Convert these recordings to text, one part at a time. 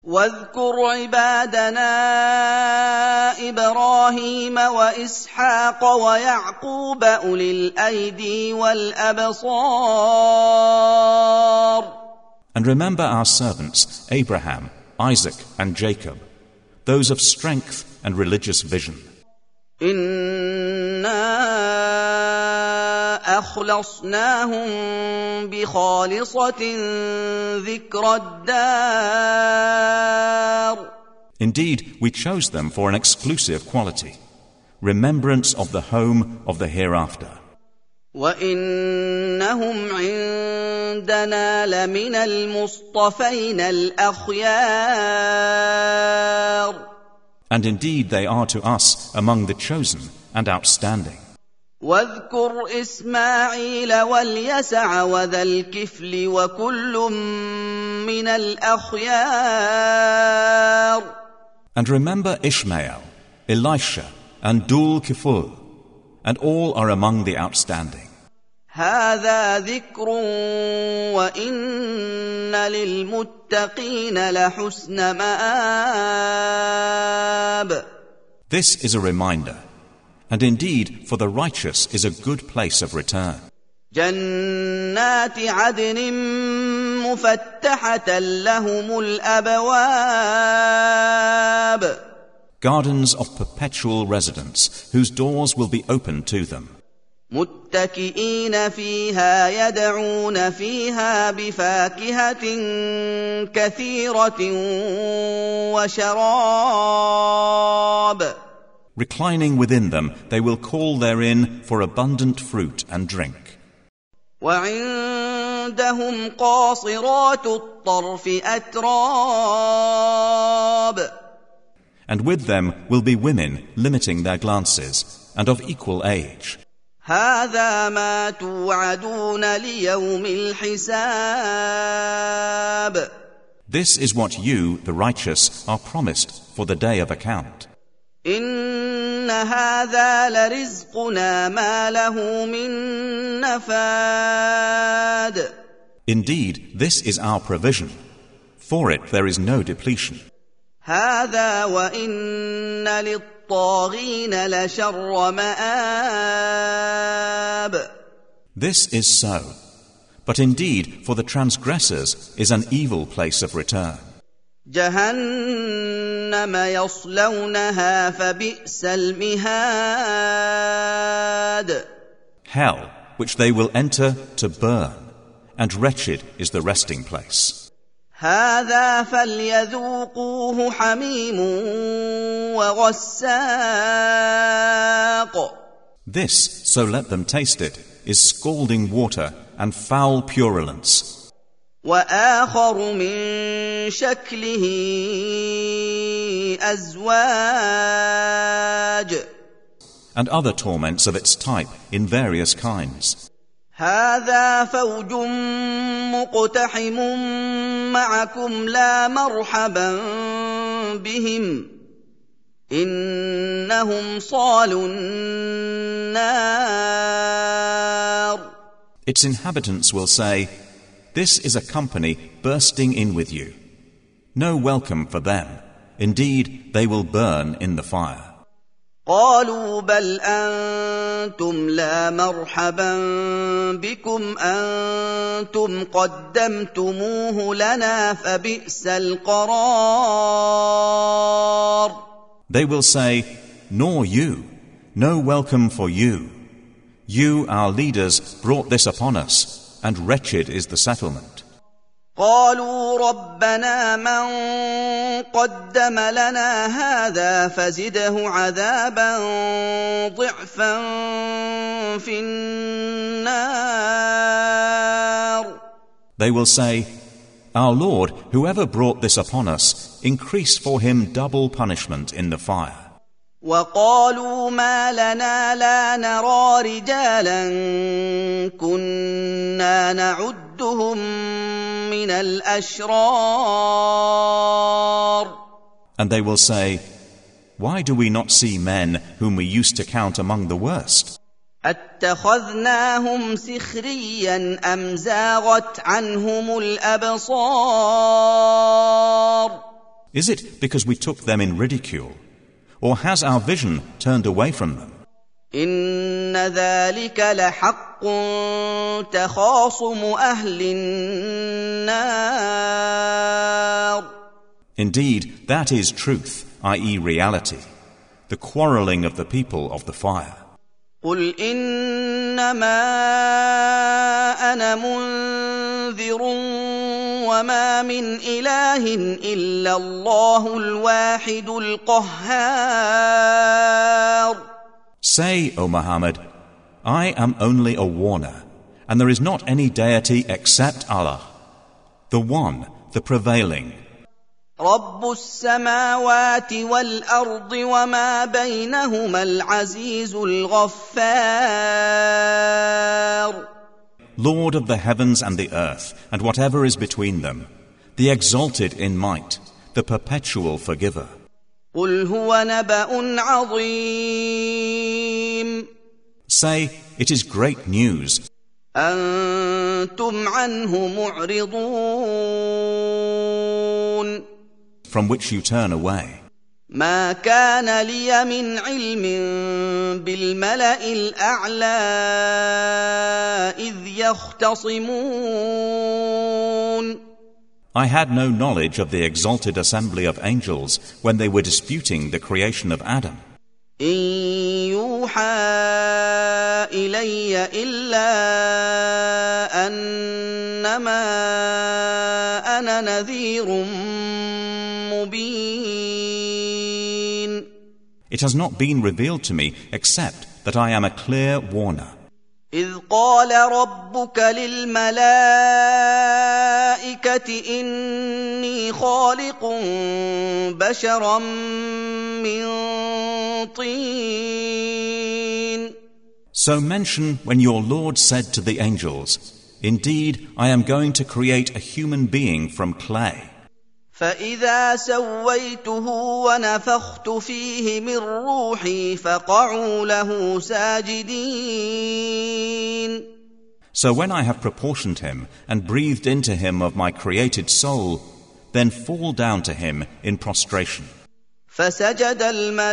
واذكر عبادنا إبراهيم وإسحاق ويعقوب أولي الأيدي والأبصار. And remember our servants Abraham, Isaac and Jacob, those of strength and religious vision. إنا أخلصناهم بخالصة ذكر الدار. Indeed, we chose them for an exclusive quality, remembrance of the home of the hereafter. وَإِنَّهُمْ عِندَنَا لَمِنَ الْمُصْطَفَيْنَ الْأَخْيَارِ. And indeed they are to us among the chosen and outstanding. واذكر إسماعيل واليسع وذا الكفل وكل من الأخيار. And remember Ishmael, Elisha, and Dul Kiful, and all are among the outstanding. هذا ذكر وإن للمتقين لحسن مآب. This is a reminder, and indeed for the righteous is a good place of return. جنات عدن مفتحة لهم الأبواب. Gardens of perpetual residence, whose doors will be opened to them. متكئين فيها يدعون فيها بفاكهة كثيرة وشراب. Reclining within them, they will call therein for abundant fruit and drink. وعندهم قاصرات الطرف أتراب. And with them will be women limiting their glances, and of equal age. هذا ما توعدون ليوم الحساب. This is what you, the righteous, are promised for the day of account. إن هذا لرزقنا ما له من نفاد. Indeed, this is our provision. For it there is no depletion. هذا وإن للطاغين لشر مآب. This is so. But indeed, for the transgressors is an evil place of return. جهنم يصلونها فبئس المهاد. Hell, which they will enter to burn, and wretched is the resting place. هذا فليذوقوه حميم وغساق. This, so let them taste it, is scalding water and foul purulence. وآخر من شكله أزواج. And other torments of its type in various kinds. هذا فوج مقتحم معكم لا مرحبا بهم إنهم صالوا النار. Its inhabitants will say, "This is a company bursting in with you. No welcome for them. Indeed, they will burn in the fire." قالوا بل أنتم لا مرحبا بكم أنتم قدمتموه لنا فبئس القرار. They will say, "Nor you. No welcome for you. You, our leaders, brought this upon us, and wretched is the settlement." قالوا ربنا من قدم لنا هذا فزده عذابا ضعفا في النار. They will say, "Our Lord, whoever brought this upon us, increase for him double punishment in the fire." وقالوا ما لنا لا نرى رجالا كنا نعدهم من الأشرار. And they will say, "Why do we not see men whom we used to count among the worst? أتخذناهم سخريا أم زاغت عنهم الأبصار. Is it because we took them in ridicule? Or has our vision turned away from them? إن ذلك لحق تخاصم أهل النار. Indeed, that is truth, i.e. reality, the quarrelling of the people of the fire. قل إنما أنا منذر وما من إله إلا الله الواحد القهار. Say, O Muhammad, I am only a warner, and there is not any deity except Allah, the one, the prevailing. رب السماوات والأرض وما بينهما العزيز الغفار. Lord of the heavens and the earth, and whatever is between them, the exalted in might, the perpetual forgiver. قل هو نبأ عظيم. Say, it is great news. أنتم عنه معرضون. From which you turn away. ما كان لي من علم بالملأ الأعلى إذ يختصمون. I had no knowledge of the exalted assembly of angels when they were disputing the creation of Adam. إن يوحى إلي إلا أنما أنا نذير مبين. It has not been revealed to me except that I am a clear warner. إذ قال ربك للملائكة إني خالق بشرا من طين. So mention when your Lord said to the angels, Indeed, I am going to create a human being from clay. فإذا سويته ونفخت فيه من روحي فقعوا له ساجدين. So when I have proportioned him and breathed into him of my created soul, then fall down to him in prostration. فسجد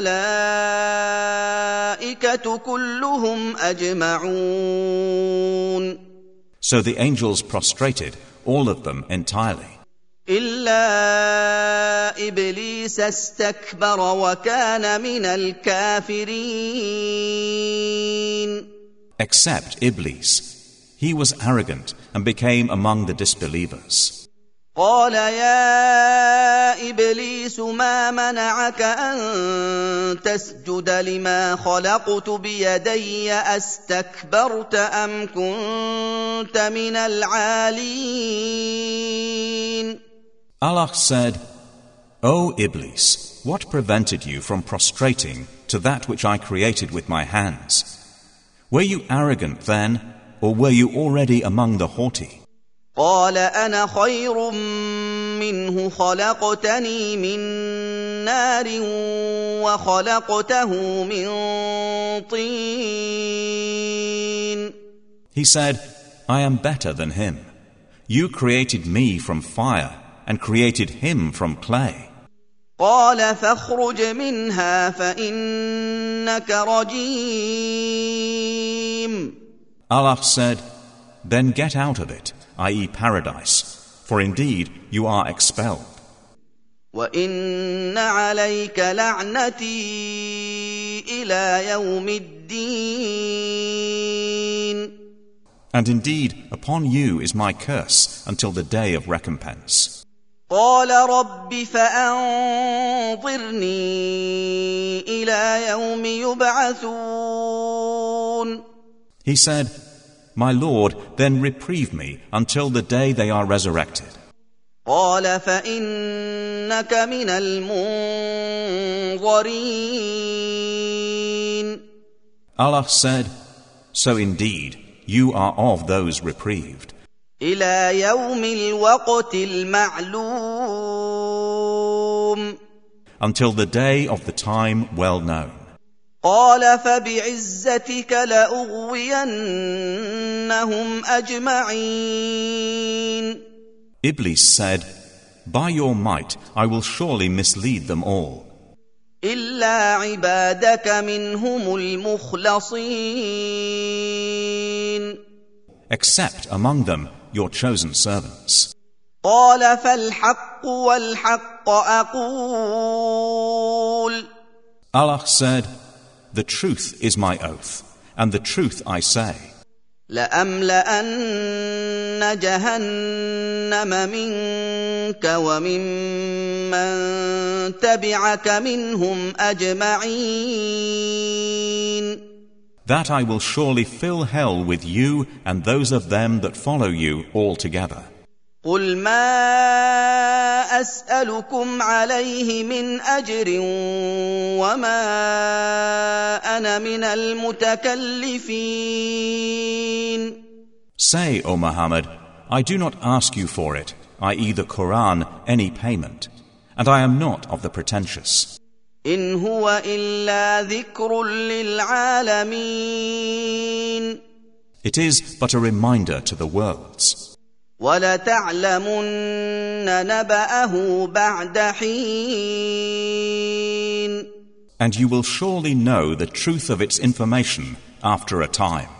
الملائكة كلهم أجمعون. So the angels prostrated, all of them entirely. إلا إبليس استكبر وكان من الكافرين. Except Iblis. He was arrogant and became among the disbelievers. قال يا إبليس ما منعك أن تسجد لما خلقت بيدي أستكبرت أم كنت من العالين. Allah said, O Iblis, what prevented you from prostrating to that which I created with my hands? Were you arrogant then, or were you already among the haughty? قال أنا خير منه خلقتني من نار وخلقته من طين. He said, I am better than him. You created me from fire and created him from clay. قال فاخرج منها فإنك رجيم. Allah said, Then get out of it, i.e. paradise, for indeed you are expelled. وإن عليك لعنتي إلى يوم الدين. And indeed upon you is my curse until the day of recompense. قال رب فأنظرني إلى يوم يبعثون. He said, My Lord, then reprieve me until the day they are resurrected. قال فإنك من المنظرين. Allah said, So indeed, you are of those reprieved. إلى يوم الوقت المعلوم. Until the day of the time well known. قال فبعزتك لأغوينهم أجمعين. Iblis said, by your might I will surely mislead them all. إلا عبادك منهم المخلصين. Except among them your chosen servants. قال فالحق والحق أقول. Allah said, the truth is my oath, and the truth I say. لأملأن جهنم منك وممن تبعك منهم أجمعين. That I will surely fill hell with you and those of them that follow you altogether. قل ما أسألكم عليه من أجر وما أنا من المتكلفين. Say, O Muhammad, I do not ask you for it, i.e. the Quran, any payment, and I am not of the pretentious. إن هو إلا ذكر للعالمين. It is but a reminder to the worlds. وَلَتَعْلَمُنَّ نَبَأَهُ بَعْدَ حِينٍ. And you will surely know the truth of its information after a time.